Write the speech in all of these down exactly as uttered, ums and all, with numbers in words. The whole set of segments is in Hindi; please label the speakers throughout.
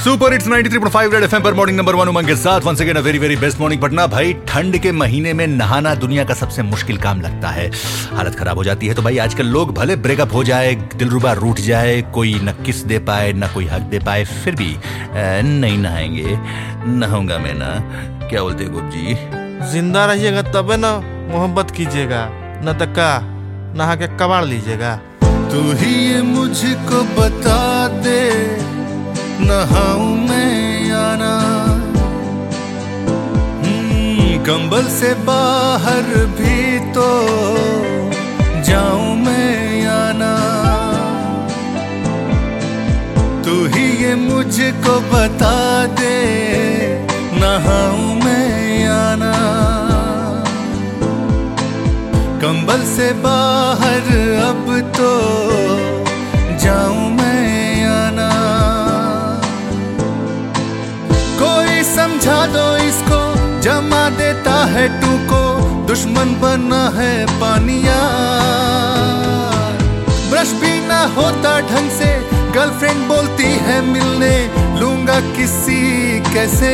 Speaker 1: Super hits ninety three point five Red FM पर मॉर्निंग नंबर वन उमंग के साथ once again a very very best morning Patna. भाई ठंड के महीने में नहाना दुनिया का सबसे मुश्किल काम लगता है, हालत खराब हो जाती है। तो भाई आजकल लोग भले ब्रेकअप हो जाए, दिलरुबा रूठ जाए, कोई न किस दे पाए न कोई हक दे पाए, फिर भी नहीं नहाएंगे, नहाऊंगा मैं ना। क्या बोलते हैं गोप जी?
Speaker 2: जिंदा रहिएगा तबे ना मोहब्बत कीजिएगा, न तो का नहा के कबाड़ लीजिएगा।
Speaker 3: तू ही ये मुझको बता दे, नहाऊं मैं या ना। कंबल से बाहर भी तो जाऊं मैं या ना। तू ही ये मुझको बता दे, नहाऊं मैं या ना। कंबल से बाहर अब तो जाऊं मैं या ना। कोई समझा दो इसको, जमा देता है टू को, दुश्मन बना है पानिया। ब्रश भी ना होता ढंग से, गर्लफ्रेंड बोलती है मिलने लूंगा किसी कैसे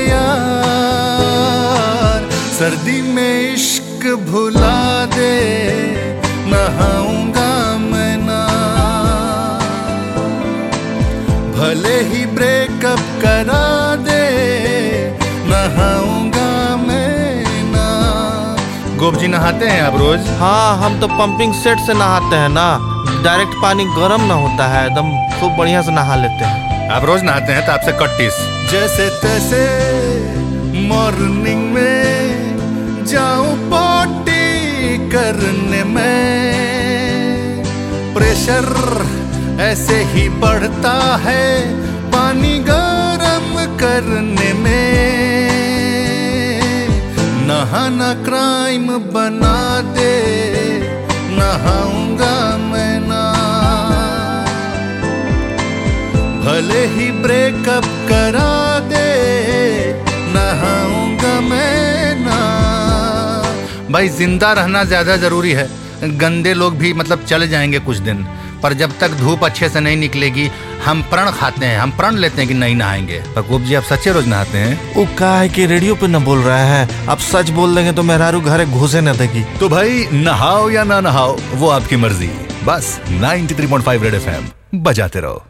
Speaker 3: यार। सर्दी में इश्क भुला दे, नहाऊंगा मैं ना। भले ही ब्रेकअप करा दे, नहाऊंगा मैं ना।
Speaker 1: गोप जी नहाते हैं आप रोज?
Speaker 2: हाँ, हम तो पंपिंग सेट से नहाते हैं ना, डायरेक्ट पानी गर्म ना होता है, एकदम खूब बढ़िया से नहा लेते हैं।
Speaker 1: आप रोज नहाते हैं तो आपसे कट्टीस।
Speaker 3: जैसे तैसे मॉर्निंग में जाऊं पॉटी करने में, प्रेशर ऐसे ही बढ़ता है पानी गरम करने में। नहाना क्राइम बना दे, नहाऊंगा मैं ना। भले ही ब्रेकअप करा दे, नहाऊंगा मैं ना।
Speaker 1: भाई जिंदा रहना ज्यादा जरूरी है। गंदे लोग भी मतलब चले जाएंगे कुछ दिन, पर जब तक धूप अच्छे से नहीं निकलेगी हम प्रण खाते हैं, हम प्रण लेते हैं कि नहीं नहाएंगे। पर गोप जी आप सच्चे रोज नहाते हैं?
Speaker 2: वो क्या है कि रेडियो पे न बोल रहा है, आप सच बोल देंगे तो मेहरारू घरे घुसे न देगी।
Speaker 1: तो भाई नहाओ या ना नहाओ वो आपकी मर्जी, बस ninety three point five Red FM बजाते रहो।